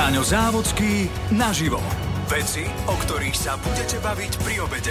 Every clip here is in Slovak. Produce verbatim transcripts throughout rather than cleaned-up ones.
Láňo Závodský naživo. Veci, o ktorých sa budete baviť pri obede.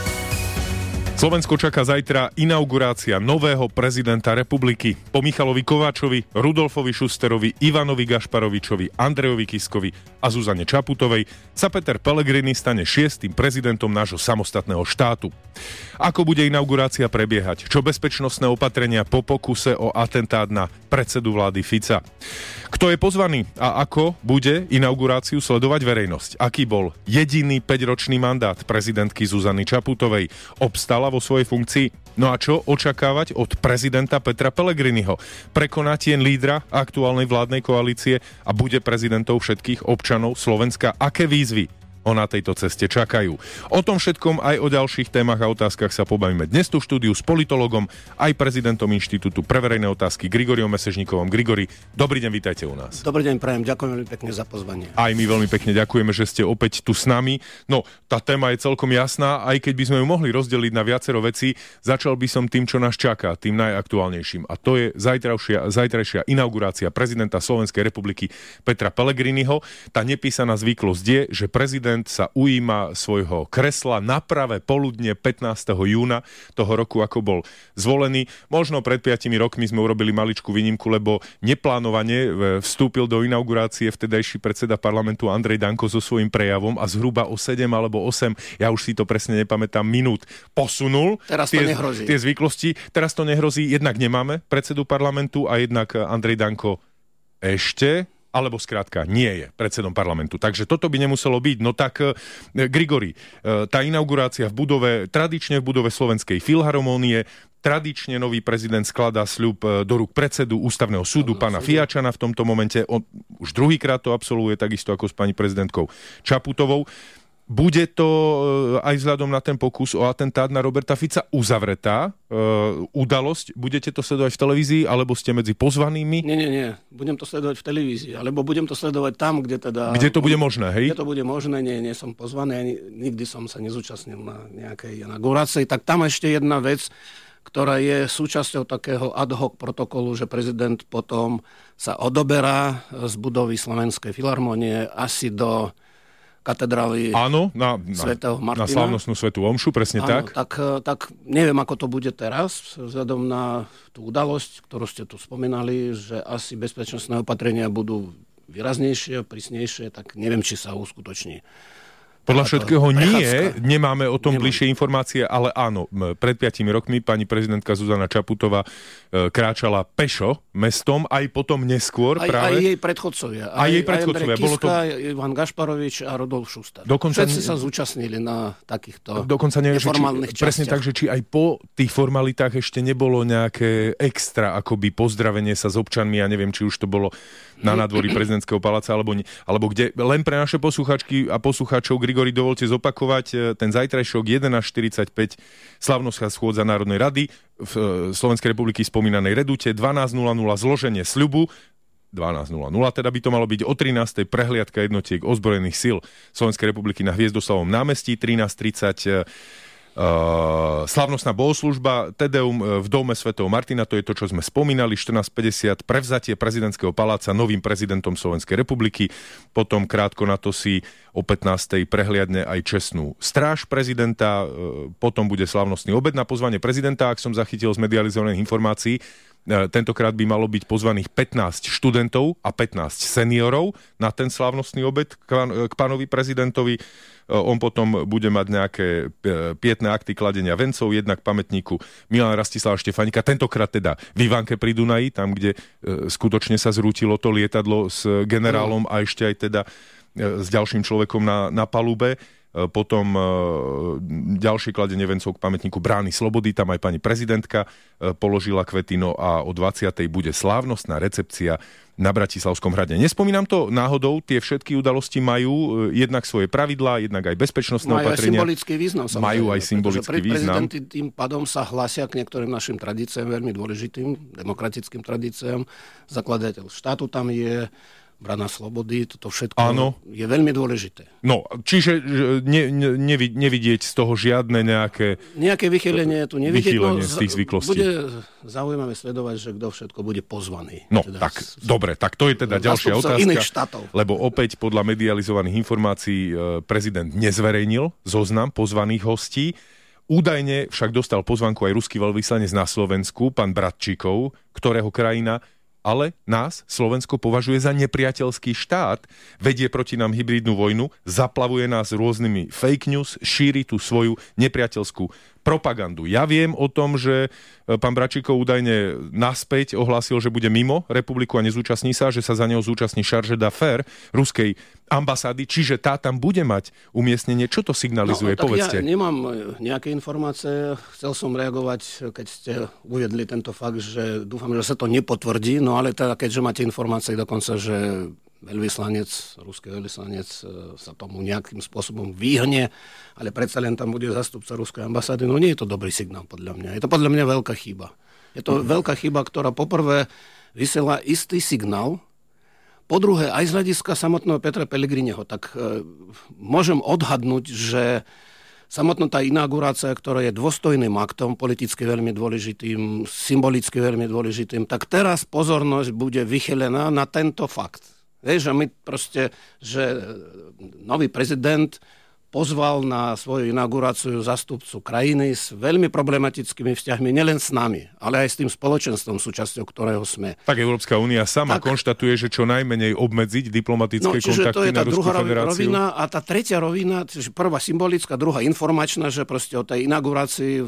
Slovensko čaká zajtra inaugurácia nového prezidenta republiky. Po Michalovi Kováčovi, Rudolfovi Šusterovi, Ivanovi Gašparovičovi, Andrejovi Kiskovi a Zuzane Čaputovej sa Peter Pellegrini stane šiestym prezidentom nášho samostatného štátu. Ako bude inaugurácia prebiehať? Čo bezpečnostné opatrenia po pokuse o atentát na predsedu vlády Fica? Kto je pozvaný a ako bude inauguráciu sledovať verejnosť? Aký bol jediný päťročný mandát prezidentky Zuzany Čaputovej? Obstala vo svojej funkcii? No a čo očakávať od prezidenta Petra Pellegriniho? Prekoná tieň lídra aktuálnej vládnej koalície a bude prezidentom všetkých občanov Slovenska? Aké výzvy ho na tejto ceste čakajú? O tom všetkom aj o ďalších témach a otázkach sa pobavíme dnes tu v štúdiu s politologom, aj prezidentom Inštitútu pre verejné otázky Grigoriom Mesežníkovom. Grigori, dobrý deň, vítajte u nás. Dobrý deň, prajem, ďakujem veľmi pekne za pozvanie. Aj my veľmi pekne ďakujeme, že ste opäť tu s nami. No, tá téma je celkom jasná, aj keď by sme ju mohli rozdeliť na viacero vecí, začal by som tým, čo nás čaká, tým najaktuálnejším. A to je zajtrajšia, zajtrajšia inaugurácia prezidenta Slovenskej republiky Petra Pellegriniho. Tá nepísaná zvyklosť je, že prezident sa ujíma svojho kresla na pravé poludne pätnásteho júna toho roku, ako bol zvolený. Možno pred piatimi rokmi sme urobili maličkú výnimku, lebo neplánovane vstúpil do inaugurácie vtedajší predseda parlamentu Andrej Danko so svojím prejavom a zhruba o sedem alebo osem, ja už si to presne nepamätám, minút posunul. Teraz to tie, nehrozí. Tie zvyklosti. Teraz to nehrozí. Jednak nemáme predsedu parlamentu a jednak Andrej Danko ešte... alebo skrátka nie je predsedom parlamentu. Takže toto by nemuselo byť. No tak, e, Grigori, e, tá inaugurácia v budove, tradične v budove Slovenskej filharmónie, tradične nový prezident skladá sľub e, do rúk predsedu Ústavného súdu, pána Fiačana v tomto momente. On už druhýkrát to absolvuje, takisto ako s pani prezidentkou Čaputovou. Bude to aj vzhľadom na ten pokus o atentát na Roberta Fica uzavretá e, udalosť? Budete to sledovať v televízii, alebo ste medzi pozvanými? Nie, nie, nie. Budem to sledovať v televízii, alebo budem to sledovať tam, kde teda... Kde to bude možné, hej? Kde to bude možné, nie, nie som pozvaný, ani, nikdy som sa nezúčastnil na nejakej inaugurácii. Tak tam ešte jedna vec, ktorá je súčasťou takého ad hoc protokolu, že prezident potom sa odoberá z budovy Slovenskej filharmónie asi do katedrály Áno, na, svätého Martina. Na slávnostnú svätú omšu, presne. Áno, tak. tak. Tak neviem, ako to bude teraz, vzhľadom na tú udalosť, ktorú ste tu spomínali, že asi bezpečnostné opatrenia budú výraznejšie, prísnejšie, tak neviem, či sa uskutoční. Podľa všetkého nie, prechádzka. Nemáme o tom Nemám. bližšie informácie, ale áno, pred piatimi rokmi pani prezidentka Zuzana Čaputová e, kráčala pešo mestom, aj potom neskôr aj, práve. Aj jej predchodcovia. Aj, aj jej predchodcovia. Aj Andrej Kiska, Bolo to... Ivan Gašparovič a Rudolf Šuster. Dokonca... Všetci sa zúčastnili na takýchto Dokonca neviem, neformálnych či, častiach. presne tak, že či aj po tých formalitách ešte nebolo nejaké extra akoby pozdravenie sa s občanmi, ja neviem, či už to bolo na nádvorí prezidentského paláca, alebo, nie, alebo kde. Len pre naše posluchačky a poslucháčov, Grigori, dovolte zopakovať ten zajtrajšok jedenásť štyridsaťpäť slavnostná schôdza Národnej rady v Slovenskej republiky spomínanej Redute, dvanásť nula nula zloženie sľubu, dvanásť nula nula teda by to malo byť, o trinástej prehliadka jednotiek ozbrojených síl Slovenskej republiky na Hviezdoslavom námestí, trinásť tridsať Uh, slávnostná bohoslužba, Tedeum v dome svätého Martina, to je to, čo sme spomínali, štrnásť päťdesiat prevzatie prezidentského paláca novým prezidentom Slovenskej republiky, potom krátko na to si o pätnástej prehliadne aj čestnú stráž prezidenta, uh, potom bude slávnostný obed na pozvanie prezidenta, ak som zachytil z medializovaných informácií. Tentokrát by malo byť pozvaných pätnásť študentov a pätnásť seniorov na ten slávnostný obed k pánovi prezidentovi. On potom bude mať nejaké pietné akty kladenia vencov, jednak pamätníku Milana Rastislava Štefánika, tentokrát teda v Ivánke pri Dunaji, tam, kde skutočne sa zrútilo to lietadlo s generálom a ešte aj teda s ďalším človekom na, na palube. Potom ďalšie kladenie vencov k pamätníku Brány Slobody, tam aj pani prezidentka položila kvety, no a o dvadsiatej bude slávnostná recepcia na Bratislavskom hrade. Nespomínam to náhodou, tie všetky udalosti majú jednak svoje pravidlá, jednak aj bezpečnostné majú opatrenia. Majú aj symbolický význam. Majú aj symbolický význam. Prezidenti tým pádom sa hlasia k niektorým našim tradíciám, veľmi dôležitým demokratickým tradíciám. Zakladateľ štátu tam je, Brana slobody, toto všetko Áno. je veľmi dôležité. No, čiže ne, ne, nevi, nevidieť z toho žiadne nejaké... Nejaké vychýlenie tu nevidieť. Vychýlenie no, z tých zvyklostí. Bude zaujímavé sledovať, že kto všetko bude pozvaný. No, teda tak, z, dobre, tak to je teda ďalšia otázka. Iných štátov. Lebo opäť podľa medializovaných informácií prezident nezverejnil zoznam pozvaných hostí. Údajne však dostal pozvanku aj ruský veľvyslanec na Slovensku, pán Bratčíkov, ktorého krajina ale nás Slovensko považuje za nepriateľský štát, vedie proti nám hybridnú vojnu, zaplavuje nás rôznymi fake news, šíri tú svoju nepriateľskú propagandu. Ja viem o tom, že pán Bratčíkov údajne naspäť ohlásil, že bude mimo republiku a nezúčastní sa, že sa za neho zúčastní charge d'affaires ruskej ambasády, čiže tá tam bude mať umiestnenie. Čo to signalizuje? No, Povedzte. Ja nemám nejaké informácie. Chcel som reagovať, keď ste uviedli tento fakt, že dúfam, že sa to nepotvrdí, no ale teda, keďže máte informácie dokonca, že veľvyslanec, ruský veľvyslanec sa tomu nejakým spôsobom vyhne, ale predsa len tam bude zástupca ruskej ambasády, no nie je to dobrý signál podľa mňa. Je to podľa mňa veľká chyba. Je to mm. veľká chyba, ktorá poprvé vysiela istý signál, po druhé, aj z hľadiska samotného Petra Pellegriniho, tak e, môžem odhadnúť, že samotná tá inaugurácia, ktorá je dôstojným aktom, politicky veľmi dôležitým, symbolicky veľmi dôležitým, tak teraz pozornosť bude vychylená na tento fakt. Vieš, že my proste, že nový prezident pozval na svoju inauguráciu zástupcu krajiny s veľmi problematickými vzťahmi, nielen s nami, ale aj s tým spoločenstvom, súčasťou ktorého sme. Tak Európska únia sama tak konštatuje, že čo najmenej obmedziť diplomatické no, kontakty na Ruskú federáciu. Rovina, a tá tretia rovina, prvá symbolická, druhá informačná, že proste o tej inaugurácii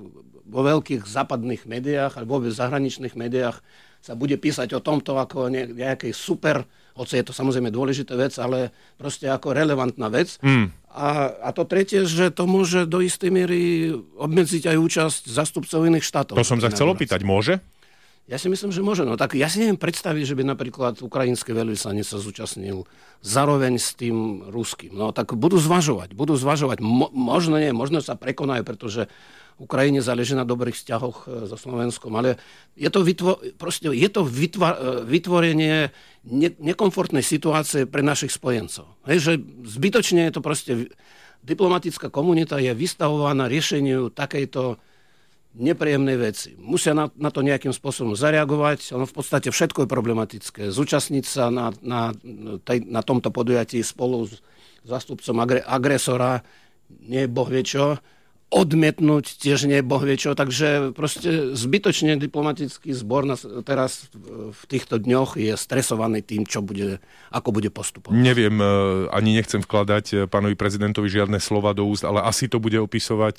vo veľkých západných médiách alebo v zahraničných médiách sa bude písať o tomto ako nejakej super, hoci je to samozrejme dôležitá vec, ale proste ako relevantná vec. Mm. A, a to tretie, že to môže do istej miery obmedziť aj účasť zástupcov iných štátov. To som sa chcel opýtať, môže? Ja si myslím, že môže. No tak ja si neviem predstaviť, že by napríklad ukrajinský veľvyslanec sa zúčastnil zároveň s tým ruským. No tak budú zvažovať, budú zvažovať. Mo, možno nie, možno sa prekonajú, pretože Ukrajine záleží na dobrých vzťahoch so Slovenskom, ale je to, vytvo- proste, je to vytva- vytvorenie ne- nekomfortnej situácie pre našich spojencov. Hej, že zbytočne je to proste, diplomatická komunita je vystavovaná riešeniu takejto nepríjemnej veci. Musia na, na to nejakým spôsobom zareagovať. Ono v podstate všetko je problematické. Zúčastniť sa na, na, tej, na tomto podujatí spolu s zástupcom agre- agresora, nie boh vie čo, odmietnúť tiež nie boh vie čo, takže proste zbytočne diplomatický zbor teraz v týchto dňoch je stresovaný tým, čo bude, ako bude postupovať. Neviem, ani nechcem vkladať pánovi prezidentovi žiadne slova do úst, ale asi to bude opisovať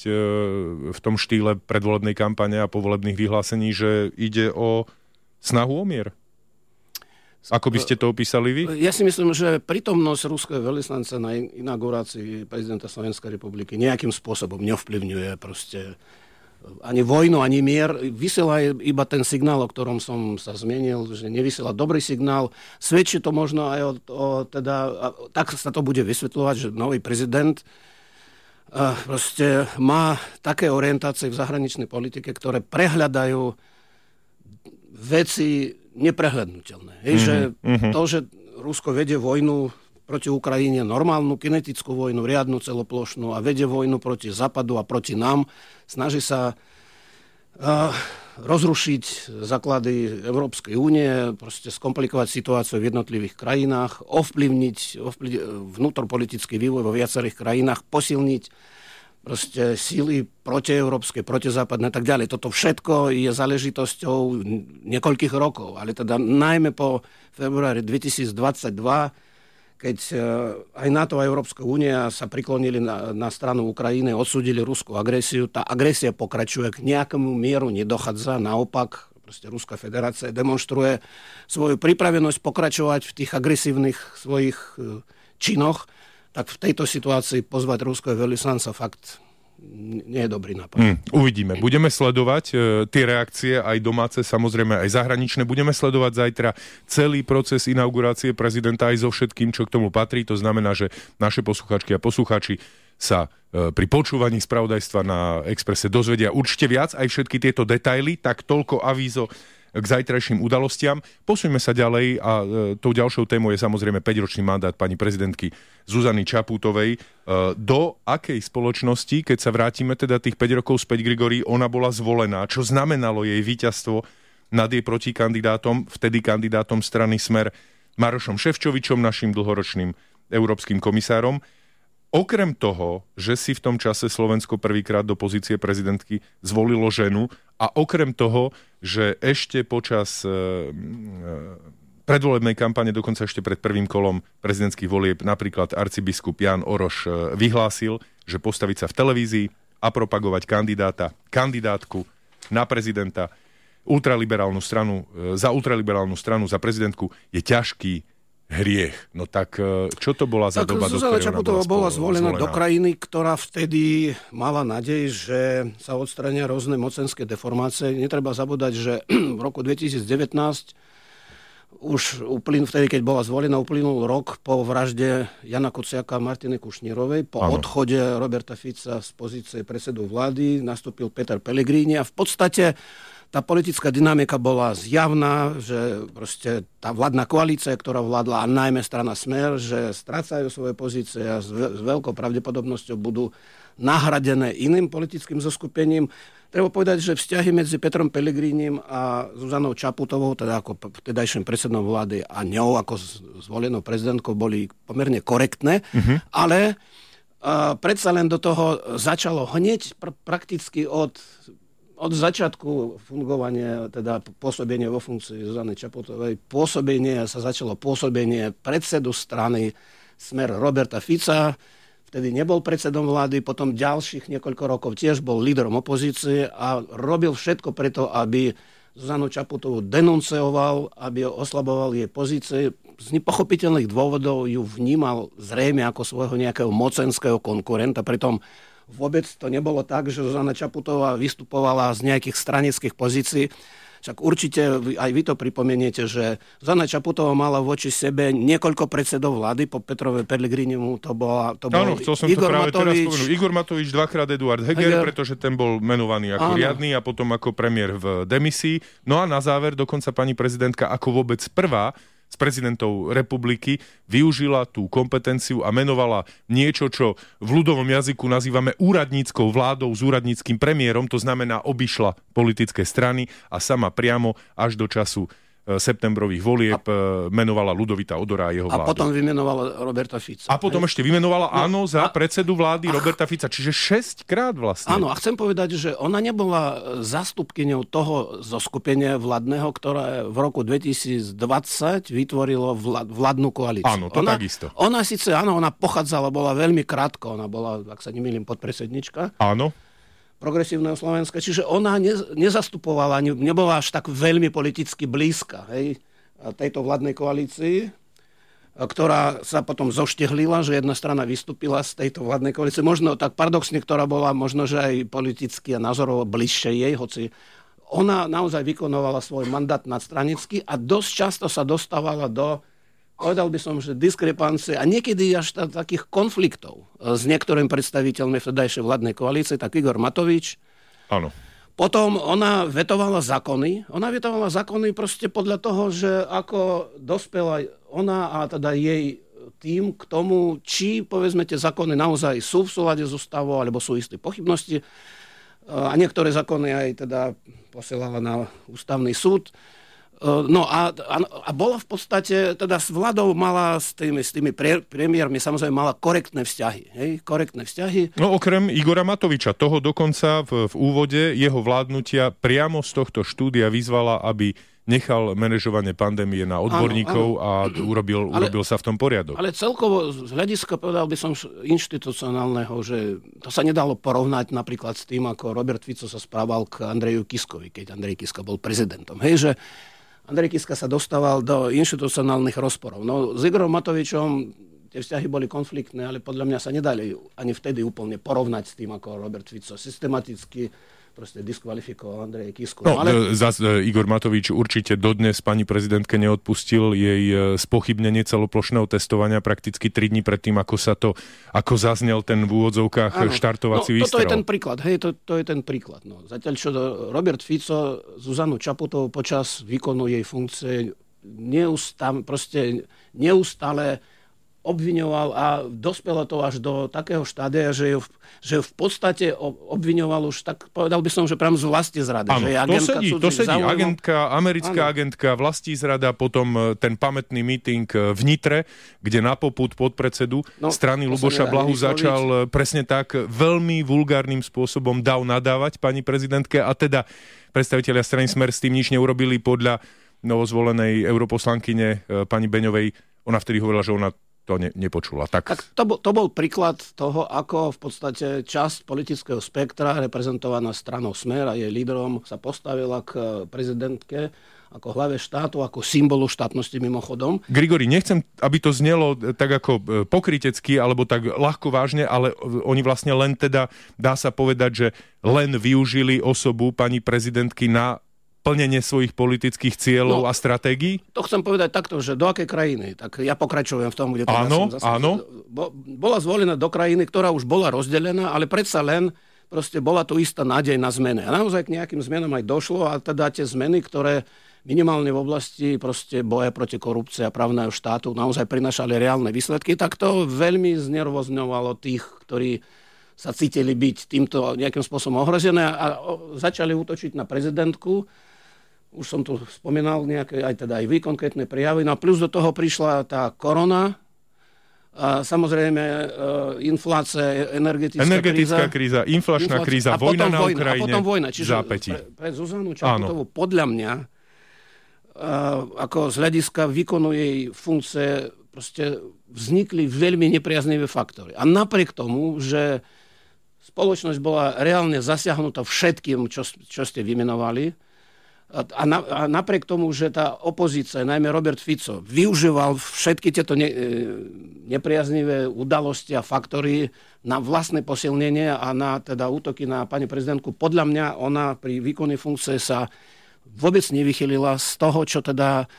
v tom štýle predvolebnej kampane a povolebných vyhlásení, že ide o snahu o mier. Ako by ste to opísali vy? Ja si myslím, že prítomnosť ruského veľvyslanca na inaugurácii prezidenta Slovenskej republiky nejakým spôsobom neovplyvňuje proste ani vojnu, ani mier. Vysiela iba ten signál, o ktorom som sa zmienil, že nevysiela dobrý signál. Svedčí to možno aj o, o teda, tak sa to bude vysvetľovať, že nový prezident proste má také orientácie v zahraničnej politike, ktoré prehľadajú veci neprehľadnutelné. Hej, mm-hmm. že to, že Rusko vedie vojnu proti Ukrajine, normálnu kinetickú vojnu, riadnu celoplošnú a vedie vojnu proti Západu a proti nám, snaží sa uh, rozrušiť základy Európskej únie, proste skomplikovať situáciu v jednotlivých krajinách, ovplyvniť, ovplyvniť vnútropolitický vývoj vo viacerých krajinách, posilniť proste síly protieurópske, protizápadné a tak ďalej. Toto všetko je záležitosťou niekoľkých rokov, ale teda najmä po februári dvetisícdvadsaťdva, keď aj NATO a Európska únia sa priklonili na, na stranu Ukrajiny, odsúdili ruskú agresiu. Tá agresia pokračuje, k nejakému mieru nedochádza, naopak proste Ruská federácia demonstruje svoju pripravenosť pokračovať v tých agresívnych svojich činoch. Tak v tejto situácii pozvať ruského veľvyslanca fakt nie je dobrý nápad. Mm, uvidíme. Budeme sledovať e, tie reakcie, aj domáce, samozrejme aj zahraničné. Budeme sledovať zajtra celý proces inaugurácie prezidenta aj so všetkým, čo k tomu patrí. To znamená, že naše posluchačky a posluchači sa e, pri počúvaní spravodajstva na Expresse dozvedia určite viac, aj všetky tieto detaily. Tak toľko avízo k zajtrajším udalostiam. Posuňme sa ďalej a e, tou ďalšou témou je samozrejme päťročný mandát pani prezidentky Zuzany Čaputovej. E, do akej spoločnosti, keď sa vrátime teda tých päť rokov späť, Grigori, ona bola zvolená, čo znamenalo jej víťazstvo nad jej protikandidátom, vtedy kandidátom strany Smer, Marošom Šefčovičom, našim dlhoročným európskym komisárom. Okrem toho, že si v tom čase Slovensko prvýkrát do pozície prezidentky zvolilo ženu a okrem toho, že ešte počas e, e, predvolebnej kampane, dokonca ešte pred prvým kolom prezidentských volieb, napríklad arcibiskup Ján Oroš e, vyhlásil, že postaviť sa v televízii a propagovať kandidáta, kandidátku na prezidenta, ultraliberálnu stranu, e, za ultraliberálnu stranu, za prezidentku je ťažký hriech. No tak čo to bola za tak doba, do Zuzana ktorej Čaputová bola zvolená, zvolená do krajiny, ktorá vtedy mala nádej, že sa odstrania rôzne mocenské deformácie. Netreba zabúdať, že v roku dvetisíc devätnásť už uplyn, vtedy, keď bola zvolená, uplynul rok po vražde Jana Kuciaka a Martiny Kušnírovej. Po ano. odchode Roberta Fica z pozície predsedu vlády nastúpil Peter Pellegrini a v podstate tá politická dynamika bola zjavná, že proste tá vládna koalícia, ktorá vládla, a najmä strana Smer, že strácajú svoje pozície a s, ve- s veľkou pravdepodobnosťou budú nahradené iným politickým zoskupením. Treba povedať, že vzťahy medzi Petrom Pellegrinim a Zuzanou Čaputovou, teda ako vtedajším predsedom vlády a ňou ako zvolenou prezidentkou, boli pomerne korektné, uh-huh. ale uh, predsa len do toho začalo hneď pr- prakticky od Od začiatku fungovania, teda pôsobenia vo funkcii Zuzany Čaputovej, pôsobenie sa začalo pôsobenie predsedu strany Smer Roberta Fica, vtedy nebol predsedom vlády, potom ďalších niekoľko rokov tiež bol lídrom opozície a robil všetko preto, aby Zuzanu Čaputovú denuncioval, aby oslaboval jej pozície. Z nepochopiteľných dôvodov ju vnímal zrejme ako svojho nejakého mocenského konkurenta, pritom vôbec to nebolo tak, že Zuzana Čaputová vystupovala z nejakých stranických pozícií. Však určite aj vy to pripomeniete, že Zuzana Čaputová mala voči sebe niekoľko predsedov vlády. Po Petrovi Pellegrinimu to, bola, to bol Áno, chcel som Igor to práve Matovič. teraz spomenúť. Igor Matovič, dvakrát Eduard Heger, Heger, pretože ten bol menovaný ako Áno. riadny a potom ako premiér v demisii. No a na záver dokonca pani prezidentka ako vôbec prvá s prezidentou republiky využila tú kompetenciu a menovala niečo, čo v ľudovom jazyku nazývame úradníckou vládou s úradníckym premiérom, to znamená obišla politické strany a sama priamo až do času septembrových volieb a menovala Ľudovita Odora a jeho vládu. A potom vymenovala Roberta Fica. A potom hej? ešte vymenovala, no, áno, za a... predsedu vlády a... Roberta Fica, čiže šesťkrát vlastne. Áno, a chcem povedať, že ona nebola zástupkyňou toho zoskupenia vládneho, ktoré v roku dvetisícdvadsať vytvorilo vlád, vládnu koalíciu. Áno, to ona, takisto. Ona síce, áno, ona pochádzala, bola veľmi krátko, ona bola, ak sa nemýlim, podpredsednička. Áno. Progresívneho Slovenska, čiže ona ne, nezastupovala, ne, nebola až tak veľmi politicky blízka, hej, tejto vládnej koalícii, ktorá sa potom zoštehlila, že jedna strana vystúpila z tejto vládnej koalície. Možno tak paradoxne, ktorá bola možno, že aj politicky a názorovo bližšie jej, hoci ona naozaj vykonovala svoj mandát nadstranicky a dosť často sa dostávala do, povedal by som, že diskrepancie a niekedy až t- takých konfliktov s niektorým predstaviteľmi vtedajšej vládnej koalície, tak Igor Matovič. Áno. Potom ona vetovala zákony. Ona vetovala zákony proste podľa toho, že ako dospela ona a teda jej tým k tomu, či povedzme tie zákony naozaj sú v súlade s ústavou, alebo sú isté pochybnosti. A niektoré zákony aj teda posielala na ústavný súd. No a, a, a bola v podstate, teda s vládou mala s tými, s tými pre, premiérmi samozrejme mala korektné vzťahy. Hej? Korektné vzťahy. No okrem Igora Matoviča, toho dokonca v, v úvode jeho vládnutia priamo z tohto štúdia vyzvala, aby nechal manažovanie pandémie na odborníkov áno, áno. a urobil, ale, urobil sa v tom poriadok. Ale celkovo z hľadiska, povedal by som, inštitucionálneho, že to sa nedalo porovnať napríklad s tým, ako Robert Fico sa správal k Andreju Kiskovi, keď Andrej Kiska bol prezidentom. Hej, že Andrej Kiska sa dostával do inštitucionálnych rozporov. No, s Igorom Matovičom tie vzťahy boli konfliktné, ale podľa mňa sa nedali ani vtedy úplne porovnať s tým, ako Robert Fico systematicky proste diskvalifikoval Andrej Kisku. No, ale... zas Igor Matovič určite dodnes pani prezidentke neodpustil jej spochybnenie celoplošného testovania prakticky tri dni predtým, ako sa to, ako zaznel ten v úvodzovkách áno. štartovací no, výstrel. Toto je ten príklad, hej, to, to je ten príklad. No. Zatiaľ, čo Robert Fico Zuzanu Čaputovú počas výkonu jej funkcie neustále, proste neustále obviňoval a dospelo to až do takého štádia, že ju, že ju v podstate obviňoval už, tak povedal by som, že práve z vlasti zrady. Áno, že je to sedí, to sedí. Záujmom... Agentka, americká áno. agentka, vlastí zrada, potom ten pamätný meeting v Nitre, kde na popud podpredsedu no, strany Ľuboša Blahu začal presne tak veľmi vulgárnym spôsobom dav nadávať pani prezidentke a teda predstavitelia strany Smer s tým nič neurobili. Podľa novozvolenej europoslankyne pani Beňovej, ona vtedy hovorila, že ona to ne, nepočula. Tak, tak to, bol, to bol príklad toho, ako v podstate časť politického spektra, reprezentovaná stranou Smer a jej lídrom, sa postavila k prezidentke ako hlave štátu, ako symbolu štátnosti mimochodom. Grigori, nechcem, aby to znelo tak ako pokrytecky, alebo tak ľahko vážne, ale oni vlastne len teda, dá sa povedať, že len využili osobu pani prezidentky na plnenie svojich politických cieľov no, a stratégií? To chcem povedať takto, že do akej krajiny? Tak ja pokračujem v tom, kde to áno, ja som zase... Áno, bo, bola zvolená do krajiny, ktorá už bola rozdelená, ale predsa len proste bola tu istá nádej na zmeny. A naozaj k nejakým zmenám aj došlo a teda tie zmeny, ktoré minimálne v oblasti proste boja proti korupcii a právneho štátu naozaj prinašali reálne výsledky, tak to veľmi znervozňovalo tých, ktorí sa cítili byť týmto nejakým spôsobom ohrozené a začali útočiť na prezidentku. Už som tu spomínal nejaké, aj teda aj vy, konkrétne prijavy. No a plus do toho prišla tá korona, a samozrejme e, inflácia, energetická, energetická kríza, kríza, inflačná inflácia, kríza, a vojna na vojna, Ukrajine, a potom vojna. Čiže zápätí. Pre, pre Zuzanu Čaputovú, podľa mňa, e, ako z hľadiska výkonu jej funkcie, proste vznikli veľmi nepriaznivé faktory. A napriek tomu, že spoločnosť bola reálne zasiahnutá všetkým, čo, čo ste vymenovali, A, na, a napriek tomu, že tá opozícia, najmä Robert Fico, využíval všetky tieto ne, nepriaznivé udalosti a faktory na vlastné posilnenie a na teda útoky na pani prezidentku, podľa mňa ona pri výkone funkcie sa vôbec nevychylila z toho, čo teda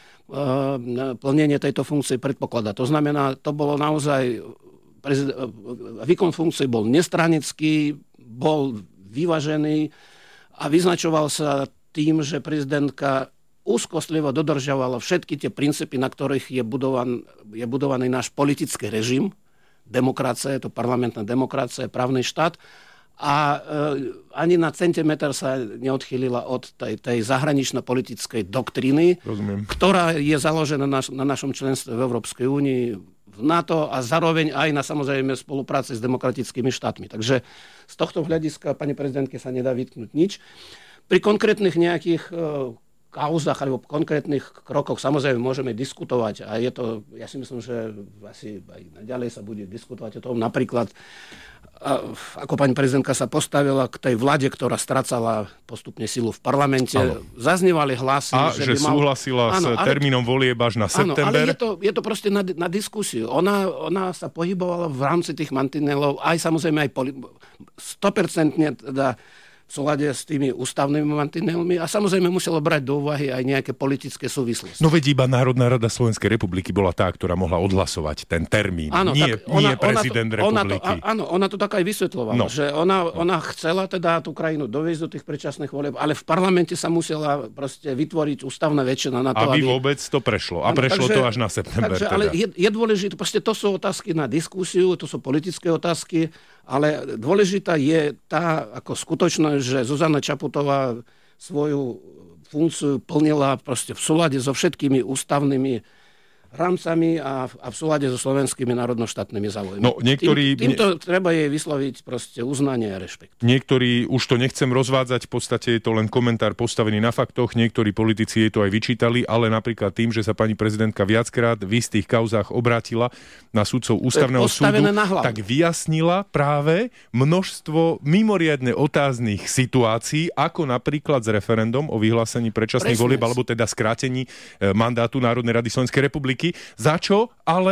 e, plnenie tejto funkcie predpokladá. To znamená, to bolo naozaj prezid, výkon funkcie bol nestranický, bol vyvážený a vyznačoval sa tým, že prezidentka úzkostlivo dodržiavala všetky tie princípy, na ktorých je, budovan, je budovaný náš politický režim, demokracia, je to parlamentná demokracia, právny štát a e, ani na centimetr sa neodchýlila od tej, tej zahranično-politickej doktríny, Rozumiem. ktorá je založená na, na našom členstve v Európskej únii, v NATO a zároveň aj na samozrejme spolupráci s demokratickými štátmi. Takže z tohto hľadiska pani prezidentke sa nedá vytknúť nič. Pri konkrétnych nejakých e, kauzach alebo konkrétnych krokoch samozrejme môžeme diskutovať a je to, ja si myslím, že asi aj naďalej sa bude diskutovať o tom. Napríklad, a, ako pani prezidentka sa postavila k tej vláde, ktorá stracala postupne silu v parlamente. Áno. Zaznievali hlasy, a že, že by mal... súhlasila áno, s ale... termínom volieb až na áno, september. Ale je to, je to proste na, na diskusiu. Ona, ona sa pohybovala v rámci tých mantinelov, aj samozrejme aj poli... sto percent teda v súlade s tými ústavnými mantinelmi a samozrejme muselo brať do úvahy aj nejaké politické súvislosti. No veď iba Národná rada Slovenskej republiky bola tá, ktorá mohla odhlasovať ten termín. Áno, nie, ona, nie prezident ona to, republiky. Ona to, áno, ona to tak aj vysvetľovala, no. že ona, ona chcela teda tú krajinu doviesť do tých predčasných volieb, ale v parlamente sa musela proste vytvoriť ústavná väčšina na to, aby... Aby aby vôbec to prešlo. A áno, prešlo takže, to až na september. Takže, teda. Ale je, je dôležité, proste to sú otázky na diskusiu, to sú politické otázky, ale dôležitá je tá ako skutočnosť, že Zuzana Čaputová svoju funkciu plnila proste v súlade so všetkými ústavnými rámcami a, a v súlade so slovenskými národnoštátnymi záujmami. No, niektorí... Tým, týmto treba jej vysloviť proste uznanie a rešpekt. Niektorí, už to nechcem rozvádzať, v podstate je to len komentár postavený na faktoch, niektorí politici jej to aj vyčítali, ale napríklad tým, že sa pani prezidentka viackrát v istých kauzách obrátila na sudcov ústavného súdu, tak vyjasnila práve množstvo mimoriadne otáznych situácií, ako napríklad s referendum o vyhlásení predčasných volieb, alebo teda skrátení mandátu Národnej rady Slovenskej republiky, za čo ale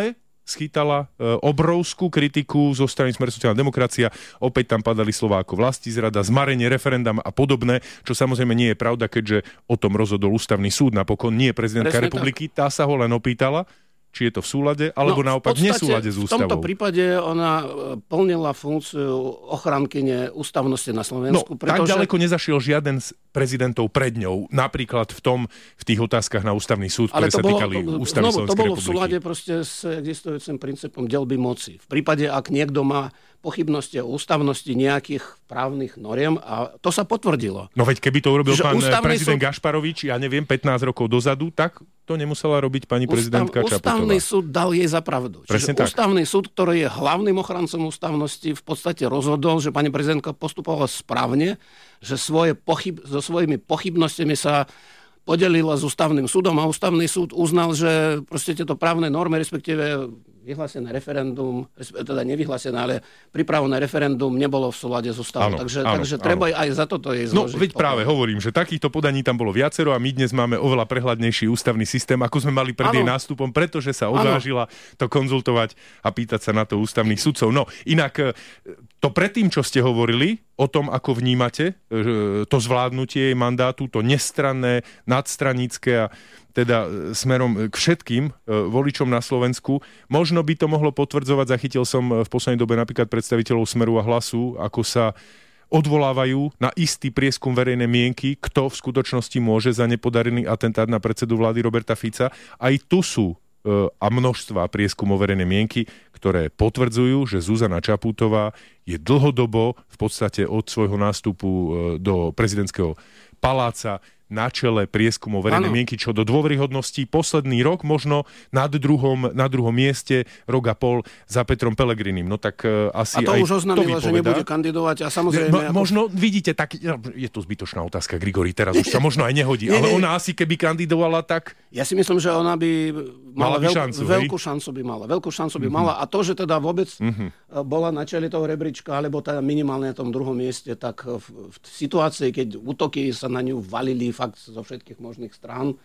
schytala e, obrovskú kritiku zo strany Smer sociálna demokracia. Opäť tam padali slová ako vlastizrada, zmarenie referendum a podobné, čo samozrejme nie je pravda, keďže o tom rozhodol ústavný súd. Napokon nie prezidentka Presne republiky, tak. Tá sa ho len opýtala, či je to v súlade, alebo no, naopak v nesúlade s ústavou. V tomto prípade ona plnila funkciu ochrankyne ústavnosti na Slovensku. No, pretože... tak ďaleko nezašiel žiaden z prezidentov pred ňou. Napríklad v tom, v tých otázkach na ústavný súd, ktoré sa bolo, týkali to, ústavy znovu, Slovenskej to bolo republiky. v súlade proste s existujúcim princípom deľby moci. V prípade, ak niekto má pochybnosti o ústavnosti nejakých právnych noriem, a to sa potvrdilo. No veď keby to urobil pán prezident súd... Gašparovič, ja neviem, pätnásť rokov dozadu, tak to nemusela robiť pani prezidentka Ústav, Čaputová. Ústavný súd dal jej za pravdu. Presne Čiže tak. ústavný súd, ktorý je hlavným ochrancom ústavnosti, v podstate rozhodol, že pani prezidentka postupovala správne, že svoje pochyb, so svojimi pochybnostiami sa podelila s ústavným súdom a ústavný súd uznal, že proste tieto právne normy, respektíve vyhlásené referendum, teda nevyhlásené, ale pripravené referendum nebolo v súlade s ústavou. Takže, áno, takže áno. treba aj za toto jej zložiť. No veď práve hovorím, že takýchto podaní tam bolo viacero a my dnes máme oveľa prehľadnejší ústavný systém, ako sme mali pred jej nástupom, pretože sa odvážila to konzultovať a pýtať sa na to ústavných sudcov. No inak to predtým, čo ste hovorili o tom, ako vnímate to zvládnutie jej mandátu, to nestranné, nadstranické a teda smerom k všetkým voličom na Slovensku. Možno by to mohlo potvrdzovať, zachytil som v poslednej dobe napríklad predstaviteľov Smeru a Hlasu, ako sa odvolávajú na istý prieskum verejnej mienky, kto v skutočnosti môže za nepodarený atentát na predsedu vlády Roberta Fica. Aj tu sú a množstva prieskumov verejnej mienky, ktoré potvrdzujú, že Zuzana Čaputová je dlhodobo, v podstate od svojho nástupu do prezidentského paláca, na čele prieskumov verejnej mienky, čo do dôveryhodnosti posledný rok, možno nad druhom, na druhom mieste, rok a pol za Petrom Pellegrinim. No tak uh, asi a to aj už oznámila, že nebude kandidovať a samozrejme... Mo, ako... Možno, vidíte, tak je to zbytočná otázka, Grigori, teraz už sa možno aj nehodí, nie, ale nie. Ona asi keby kandidovala, tak... Ja si myslím, že ona by mala, mala by veľk, šancu, veľkú šancu by mala. Veľkú šancu by mm-hmm. mala. A to, že teda vôbec mm-hmm. bola na čeli toho rebríčka, alebo teda minimálne na tom druhom mieste, tak v, v situácii, keď útoky sa na ňu valili fakt zo všetkých možných strán,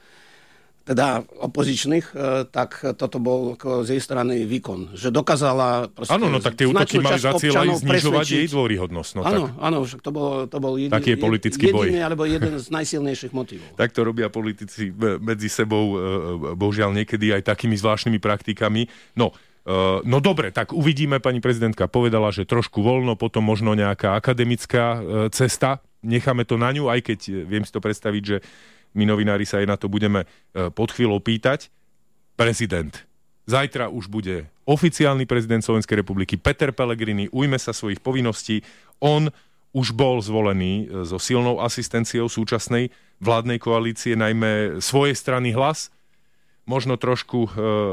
teda opozičných, tak toto bol z jej strany výkon. Že dokázala... Áno, no tak tie útoky mali za cieľ aj znižovať jej dôveryhodnosť. No, áno, áno, však to bol, to bol jedin, taký je politický boj. Jediný alebo jeden z najsilnejších motivov. Tak to robia politici medzi sebou, bohužiaľ niekedy aj takými zvláštnymi praktikami. No, no dobre, tak uvidíme, pani prezidentka povedala, že trošku voľno, potom možno nejaká akademická cesta. Necháme to na ňu, aj keď viem si to predstaviť, že my novinári sa aj na to budeme pod chvíľou pýtať. Prezident. Zajtra už bude oficiálny prezident Slovenskej republiky Peter Pellegrini, ujme sa svojich povinností. On už bol zvolený so silnou asistenciou súčasnej vládnej koalície, najmä svojej strany Hlas, možno trošku e,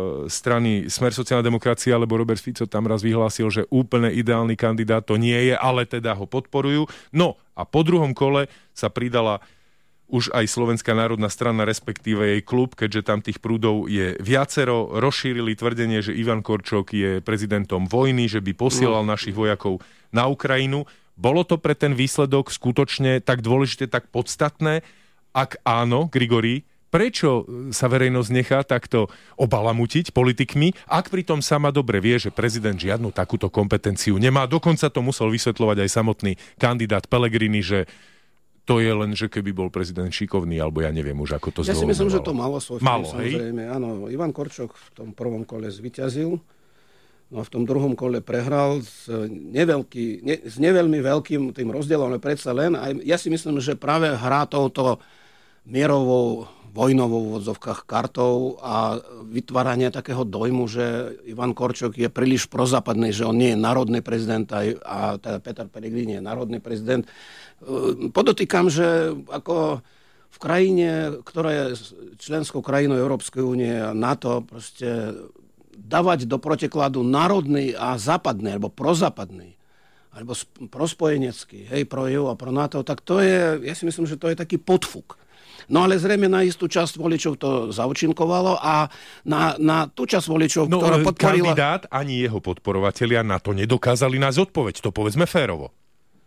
strany Smer sociálna demokracia, lebo Robert Fico tam raz vyhlásil, že úplne ideálny kandidát to nie je, ale teda ho podporujú. No a po druhom kole sa pridala už aj Slovenská národná strana, respektíve jej klub, keďže tam tých prúdov je viacero, rozšírili tvrdenie, že Ivan Korčok je prezidentom vojny, že by posielal no. našich vojakov na Ukrajinu. Bolo to pre ten výsledok skutočne tak dôležité, tak podstatné? Ak áno, Grigori, prečo sa verejnosť nechá takto obalamutiť politikmi, ak pritom sama dobre vie, že prezident žiadnu takúto kompetenciu nemá. Dokonca to musel vysvetľovať aj samotný kandidát Pellegrini, že to je len, že keby bol prezident šikovný, alebo ja neviem už, ako to zdôvodňoval. Ja si myslím, že to malo svoj vplyv, malo, samozrejme. Áno, Ivan Korčok v tom prvom kole zvíťazil, no a v tom druhom kole prehral s, neveľký, ne, s neveľmi veľkým tým rozdielom, ale predsa len. A ja si myslím, že práve hrá touto mierovou vojnovou v odzovkách kartou a vytváranie takého dojmu, že Ivan Korčok je príliš prozápadný, že on nie je národný prezident a, a teda Peter Pellegrini je národný prezident. Podotýkam, že ako v krajine, ktorá je členskou krajinou Európskej únie a NATO, proste dávať do protikladu národný a západný, alebo prozápadný, alebo prospojenecký, hej, pro E U a pro NATO, tak to je, ja si myslím, že to je taký podfuk. No ale zrejme na istú časť voličov to zaúčinkovalo a na, na tú časť voličov, no, ktorá podporila... kandidát ani jeho podporovatelia na to nedokázali nás odpoveď. To povedzme férovo.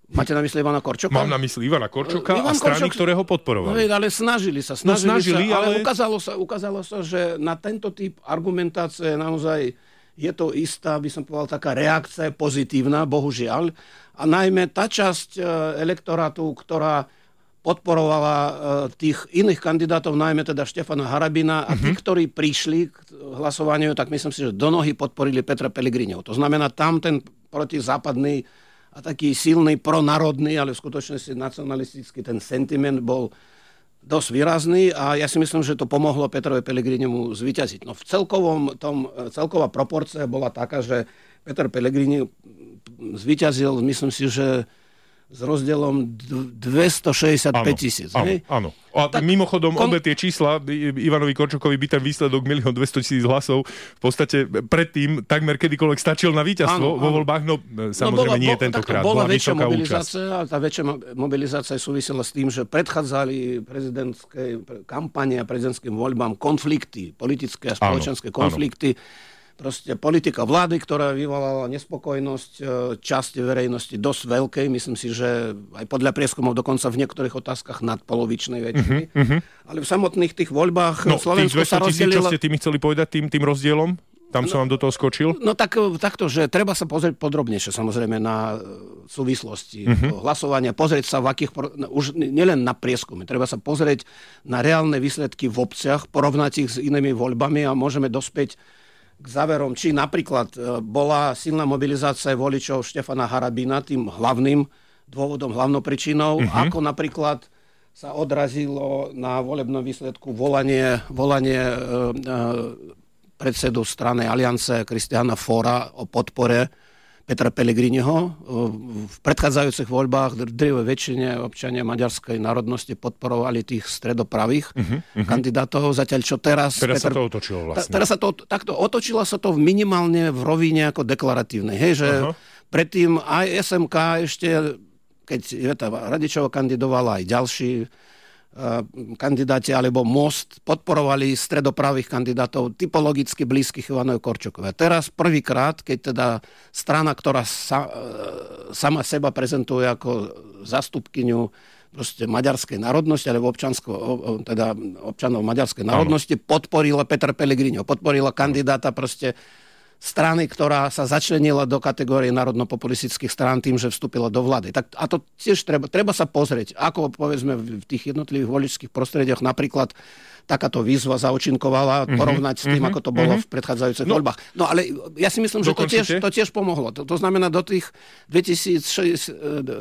Máte na mysli Ivana Korčoka? Mám na mysli Ivana Korčoka Ivan a strany, Korčok, ktoré ho podporovali. No, ale snažili sa, snažili, no, snažili sa, ale, ale ukázalo sa, ukázalo sa, že na tento typ argumentácie naozaj je to istá, by som povedal, taká reakcia pozitívna, bohužiaľ. A najmä tá časť elektorátu, ktorá podporovala tých iných kandidátov, najmä teda Štefana Harabina a tí, uh-huh. ktorí prišli k hlasovaniu, tak myslím si, že do nohy podporili Petra Pellegriniho. To znamená, tam ten protizápadný a taký silný pronárodný, ale v skutočnosti nacionalistický ten sentiment bol dosť výrazný a ja si myslím, že to pomohlo Petrovi Pellegrinimu zvíťaziť. No v celkovom tom, celková proporcia bola taká, že Peter Pellegrini zvíťazil, myslím si, že s rozdielom dvestošesťdesiatpäť tisíc. Áno, áno. A tak, mimochodom, kon... obe tie čísla, Ivanovi Korčokovi by ten výsledok milión dvestotisíc hlasov v podstate predtým takmer kedykoľvek stačil na víťazstvo áno, vo voľbách, no samozrejme no, bola, nie bo, tentokrát. Bola, bola väčšia mobilizácia a tá väčšia mobilizácia súvisela s tým, že predchádzali prezidentskej kampane a prezidentským voľbám konflikty, politické a spoločenské áno, konflikty. Áno. Proste politika vlády, ktorá vyvolala nespokojnosť časti verejnosti dosť veľkej. Myslím si, že aj podľa prieskumov dokonca v niektorých otázkach nadpolovičnej väčšiny. Uh-huh, uh-huh. Ale v samotných tých voľbách no, Slovensko sa rozdelilo... Čo ste tými chceli povedať tým, tým rozdielom? Tam som no, vám do toho skočil? No tak, takto, že treba sa pozrieť podrobnejšie samozrejme na súvislosti uh-huh. hlasovania, pozrieť sa v akých... Už nielen na prieskumy, treba sa pozrieť na reálne výsledky v obciach, porovnať ich s inými voľbami a môžeme dospäť k záverom, či napríklad bola silná mobilizácia voličov Štefana Harabina tým hlavným dôvodom, hlavnou príčinou, uh-huh. ako napríklad sa odrazilo na volebnom výsledku volanie, volanie e, e, predsedu strany Aliance Kristiána Fóra o podpore Petra Pellegriniho. V predchádzajúcich voľbách drvivej väčšine občania maďarskej národnosti podporovali tých stredopravých uh-huh, uh-huh. kandidátov, zatiaľ čo teraz... Teraz Peter, sa to otočilo vlastne. Ta, teraz sa to takto otočilo sa to minimálne v rovine ako deklaratívnej. Hej, že uh-huh. predtým aj es em ká ešte, keď Iveta Radičová kandidovala, aj ďalší kandidáti alebo Most podporovali stredopravých kandidátov typologicky blízkych Ivanovi Korčokovi. Teraz prvýkrát, keď teda strana, ktorá sa, sama seba prezentuje ako zastupkyňu proste maďarskej národnosti, alebo občansko, teda občanov maďarskej národnosti, ano. podporila Petra Pellegriniho, podporila kandidáta proste strany, ktorá sa začlenila do kategórie národno-populistických strán tým, že vstúpila do vlády. Tak, a to tiež treba, treba sa pozrieť, ako povedzme v tých jednotlivých voličských prostrediach napríklad takáto výzva zaočinkovala, mm-hmm, porovnať s tým, mm-hmm, ako to bolo mm-hmm. v predchádzajúcich no, voľbách. No ale ja si myslím, že to tiež, to tiež pomohlo. To, to znamená, do tých dvetisícšesť,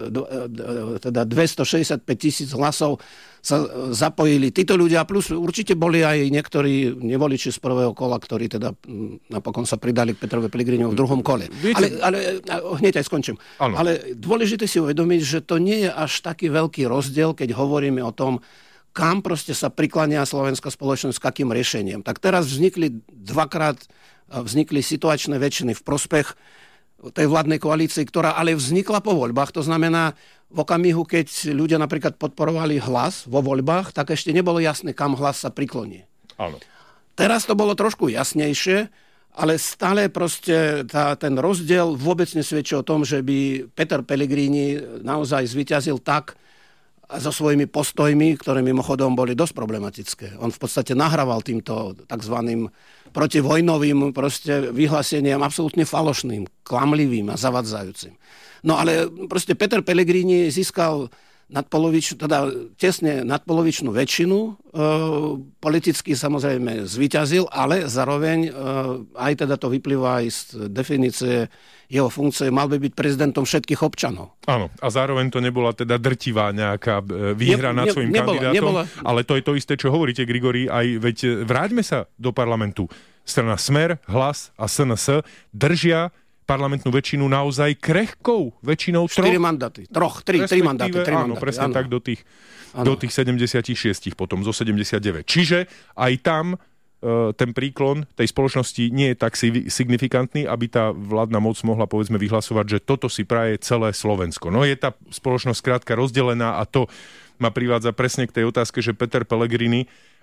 teda dvestošesťdesiatpäť tisíc hlasov sa zapojili títo ľudia, plus určite boli aj niektorí nevoliči z prvého kola, ktorí teda napokon sa pridali k Petrovi Pellegrinimu v druhom kole. Ale, ale hneď aj skončím. Ano. Ale dôležité si uvedomiť, že to nie je až taký veľký rozdiel, keď hovoríme o tom, kam proste sa priklania slovenská spoločnosť s akým riešeniem. Tak teraz vznikli dvakrát vznikli situačné väčšiny v prospech tej vládnej koalícii, ktorá ale vznikla po voľbách. To znamená, v okamihu, keď ľudia napríklad podporovali Hlas vo voľbách, tak ešte nebolo jasné, kam Hlas sa prikloní. Áno. Teraz to bolo trošku jasnejšie, ale stále proste tá, ten rozdiel vôbec nesvedčí o tom, že by Peter Pellegrini naozaj zvíťazil tak so svojimi postojmi, ktoré mimochodom boli dosť problematické. On v podstate nahrával týmto takzvaným protivojnovým proste vyhláseniam absolútne falošným, klamlivým a zavadzajúcim. No ale proste Peter Pellegrini získal nadpolovičnú, teda tesne nadpolovičnú väčšinu, e, politicky samozrejme zvíťazil, ale zároveň e, aj teda to vyplýva aj z definície jeho funkcie, mal by byť prezidentom všetkých občanov. Áno, a zároveň to nebola teda drtivá nejaká výhra ne, nad svojím nebola, kandidátom, nebola. Ale to je to isté, čo hovoríte, Grigori, aj veď vráťme sa do parlamentu. Strana Smer, Hlas a es en es držia parlamentnú väčšinu naozaj krehkou väčšinou troch. Štyri mandáty. Troch, tri, tri mandáty. Tri áno, mandáty, presne áno. tak do tých, do tých sedemdesiatšesť potom, zo sedemdesiatdeväť. Čiže aj tam e, ten príklon tej spoločnosti nie je tak signifikantný, aby tá vládna moc mohla povedzme vyhlasovať, že toto si praje celé Slovensko. No je tá spoločnosť skrátka rozdelená a to ma privádza presne k tej otázke, že Peter Pellegrini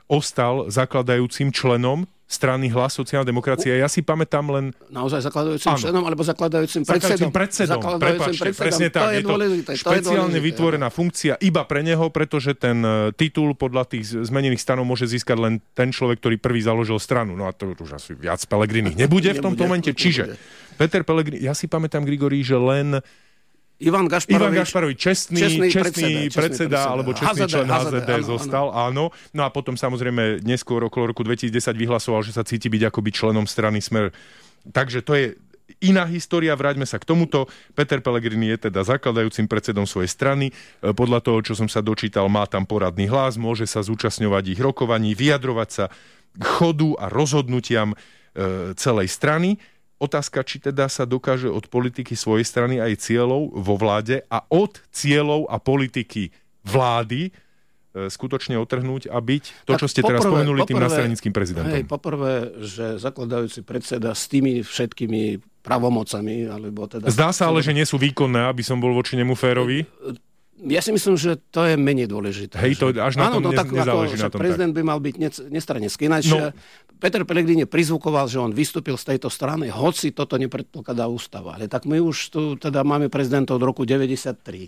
ostal zakladajúcim členom strany Hlas sociálna demokracia. Ja si pamätám len... Naozaj zakladajúcim áno. členom, alebo zakladajúcim predsedom? Zakladajúcim predsedom, zakladajúcim prepáčte, predsedom. presne tak. To je, je dôležité. to špeciálne to vytvorená áno. funkcia iba pre neho, pretože ten titul podľa tých zmenených stanov môže získať len ten človek, ktorý prvý založil stranu. No a to už asi viac Pellegrini nebude v tomto momente. Čiže Peter Pellegrini, ja si pamätám, Grigori, že len Ivan Gašparovič, Ivan Gašparovič čestný, čestný, čestný predseda, predseda, predseda alebo čestný há zet dé, člen há zet dé zostal, áno, áno. No a potom samozrejme neskôr okolo roku dvetisícdesať vyhlasoval, že sa cíti byť akoby členom strany Smer. Takže to je iná história, vráťme sa k tomuto. Peter Pellegrini je teda zakladajúcim predsedom svojej strany. Podľa toho, čo som sa dočítal, má tam poradný hlas, môže sa zúčastňovať ich rokovaní, vyjadrovať sa k chodu a rozhodnutiam e, celej strany. Otázka, či teda sa dokáže od politiky svojej strany aj cieľov vo vláde a od cieľov a politiky vlády e, skutočne otrhnúť a byť to, tak čo ste poprvé, teraz spomenuli, poprvé, tým nastranickým prezidentom. Hej, poprvé, že zakladajúci predseda s tými všetkými pravomocami, alebo teda... Zdá sa ale, že nie sú výkonné, aby som bol voči nemu férový. Ja si myslím, že to je menej dôležité. Hej, to až na áno, tom no, tak, nezáleží ako, na tom. Prezident tak. by mal byť nestranický. Ináč no. Peter Pellegrini prizvukoval, že on vystúpil z tejto strany, hoci toto nepredpokladá ústava. Ale tak my už tu teda máme prezidentov od roku deväťdesiattri.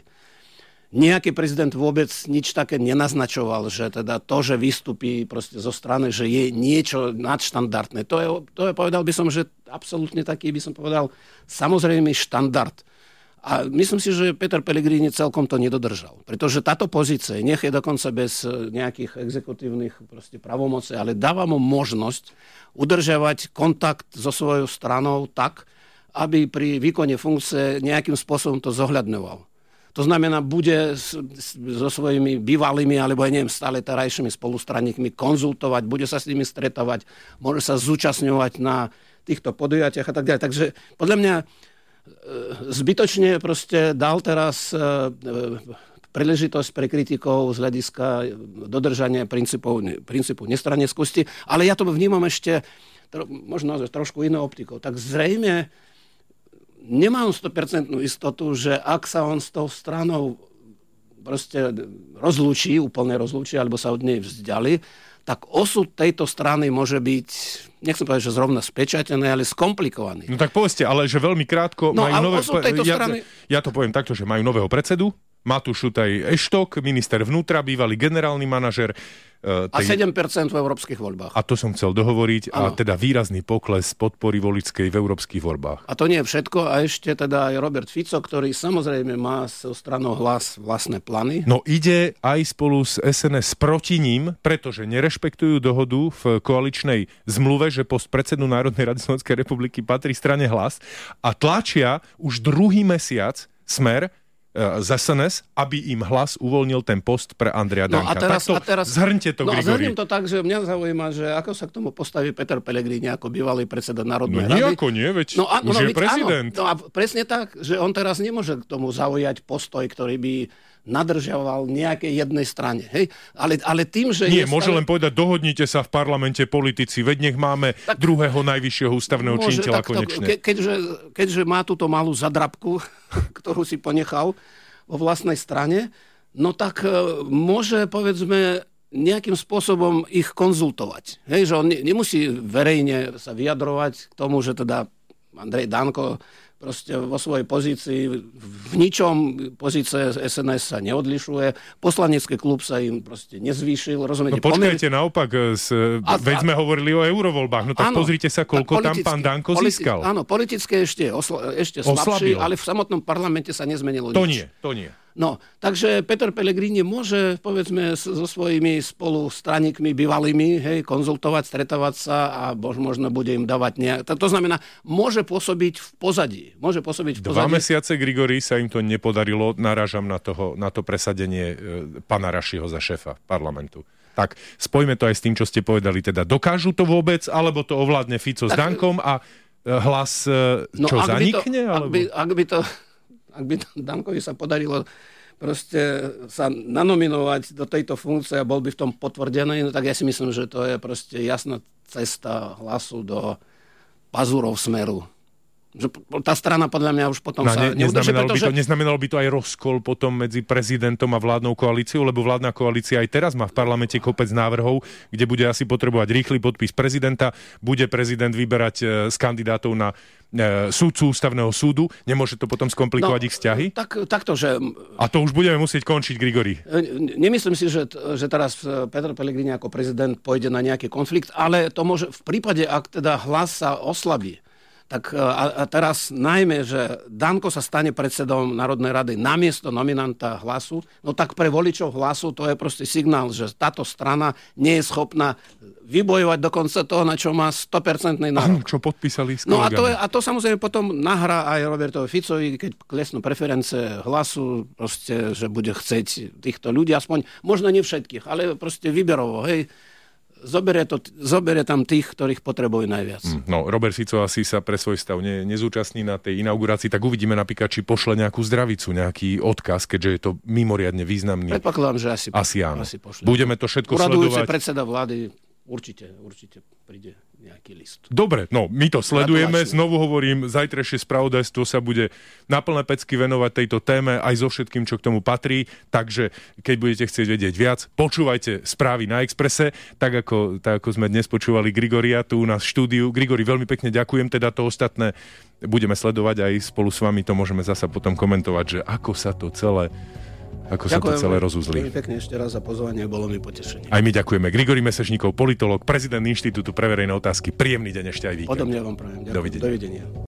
Nejaký prezident vôbec nič také nenaznačoval, že teda to, že vystúpi proste zo strany, že je niečo nadštandardné. To je, to je, povedal by som, že absolútne taký, by som povedal, samozrejme štandard. A myslím si, že Peter Pellegrini celkom to nedodržal. Pretože táto pozícia, nech je dokonca bez nejakých exekutívnych proste pravomocí, ale dáva mu možnosť udržiavať kontakt so svojou stranou tak, aby pri výkone funkcie nejakým spôsobom to zohľadňoval. To znamená, bude s, s, so svojimi bývalými, alebo ja neviem, stále terajšími spolustranníkmi konzultovať, bude sa s nimi stretávať, môže sa zúčastňovať na týchto podujatiach a tak ďalej. Takže podľa mňa zbytočne proste dal teraz príležitosť pre kritikov z hľadiska dodržania princípov, princípu nestrannickosti, ale ja to vnímam ešte možno trošku inou optikou. Tak zrejme nemám sto percent istotu, že ak sa on s tou stranou proste rozlúči, úplne rozlúči, alebo sa od nej vzdiali, tak osud tejto strany môže byť, nechcem povedať, že zrovna spečatený, ale skomplikovaný. No tak povedzte, ale že veľmi krátko no, majú nové... Ja, strany... ja to poviem takto, že majú nového predsedu, Matúš Šutaj Eštok, minister vnútra, bývalý generálny manažer. Uh, tej... A sedem percent v európskych voľbách. A to som chcel dohovoriť. Ano. A teda výrazný pokles podpory voličskej v európskych voľbách. A to nie je všetko. A ešte teda aj Robert Fico, ktorý samozrejme má so stranou Hlas vlastné plány. No ide aj spolu s es en es proti ním, pretože nerešpektujú dohodu v koaličnej zmluve, že post predsedu Národnej rady Slovenskej republiky patrí strane Hlas a tlačia už druhý mesiac Smer z es en es, aby im Hlas uvoľnil ten post pre Andreja Danka. No a teraz, Takto a teraz, zhrňte to, no Grigori. No zhrním to tak, že mňa zaujíma, že ako sa k tomu postaví Peter Pellegrini ako bývalý predseda Národnej no, rady. No nejako nie, veď no, a, už no, je veď, prezident. Áno, no a presne tak, že on teraz nemôže k tomu zaujať postoj, ktorý by nadržiaval nejakej jednej strane. Hej? Ale, ale tým, že... Nie, je môže stále... len povedať, dohodnite sa v parlamente politici, veď nech máme tak, druhého najvyššieho ústavného môže, činiteľa konečne. Ke, keďže, keďže má túto malú zadrabku, ktorú si ponechal vo vlastnej strane, no tak môže, povedzme, nejakým spôsobom ich konzultovať. Hej, že on nemusí verejne sa vyjadrovať k tomu, že teda Andrej Danko proste vo svojej pozícii v ničom pozícia es en es sa neodlišuje, poslanecký klub sa im proste nezvýšil, rozumiete? No počkajte, pomer... naopak, s, a, veď sme a... hovorili o eurovoľbách, no tak áno, pozrite sa, koľko tam pán Danko politi- získal. Áno, politické ešte, osla, ešte slabší, ale v samotnom parlamente sa nezmenilo to nič. Nie, to nie. No, takže Peter Pellegrini môže, povedzme, so svojimi spolustraníkmi bývalými, hej, konzultovať, stretávať sa a možno bude im dávať nejak... To znamená, môže pôsobiť v pozadí. Môže pôsobiť v pozadí. Dva mesiace, Grigori, sa im to nepodarilo. Narážam na, toho, na to presadenie e, pana Rašiho za šéfa parlamentu. Tak, spojme to aj s tým, čo ste povedali. Teda dokážu to vôbec, alebo to ovládne Fico tak, s Dankom a e, Hlas e, čo, no, zanikne? By to, alebo... ak, by, ak by to... Ak by Dankovi sa podarilo proste sa nanominovať do tejto funkcie a bol by v tom potvrdený, no tak ja si myslím, že to je proste jasná cesta Hlasu do pazúrov Smeru. Že tá strana podľa mňa už potom no, sa ne, neudrží, neznamenalo, pretože... by to, neznamenalo by to aj rozkol potom medzi prezidentom a vládnou koalíciou, lebo vládna koalícia aj teraz má v parlamente kopec návrhov, kde bude asi potrebovať rýchly podpis prezidenta, bude prezident vyberať e, z kandidátov na e, súdcu ústavného súdu, nemôže to potom skomplikovať no, ich vzťahy? Tak, takto, že... A to už budeme musieť končiť, Grigori. Nemyslím si, že, že teraz Peter Pellegrini ako prezident pôjde na nejaký konflikt, ale to môže v prípade, ak teda Hlas sa oslabí, tak a, a teraz najmä, že Danko sa stane predsedom Národnej rady namiesto nominanta Hlasu, no tak pre voličov Hlasu to je proste signál, že táto strana nie je schopná vybojovať dokonca toho, na čo má sto percent nárok. Čo podpísali s kolegami. No a to, je, a to samozrejme potom nahrá aj Robertovi Ficovi, keď klesnú preferencie Hlasu, proste, že bude chceť týchto ľudí, aspoň možno nie všetkých, ale proste výberovo, hej. Zoberie, to, zoberie tam tých, ktorých potrebujú najviac. No, Robert Fico asi sa pre svoj stav ne, nezúčastní na tej inaugurácii, tak uvidíme napríklad, či pošle nejakú zdravicu, nejaký odkaz, keďže je to mimoriadne významný. Predpokladám, že asi, asi áno. asi pošle. Budeme to všetko Uradujúci sledovať. predseda vlády určite, určite príde nejaký list. Dobre, no my to sledujeme, Gratulačne. Znovu hovorím, zajtrajšie spravodajstvo sa bude na plné pecky venovať tejto téme aj so všetkým, čo k tomu patrí, takže keď budete chcieť vedieť viac, počúvajte správy na Expresse, tak ako, tak ako sme dnes počúvali Grigoria tu u nás v štúdiu. Grigori, veľmi pekne ďakujem, teda to ostatné budeme sledovať aj spolu s vami, to môžeme zasa potom komentovať, že ako sa to celé ako Ďakujem, sa to celé rozuzlí. Veľmi pekne ešte raz za pozvanie, bolo mi potešenie. Aj my ďakujeme. Grigori Mesežníkov, politológ, prezident Inštitútu pre verejné otázky. Príjemný deň ešte aj víkend. Podobne vám prajem. Ďakujem. Dovidenia. Dovidenia.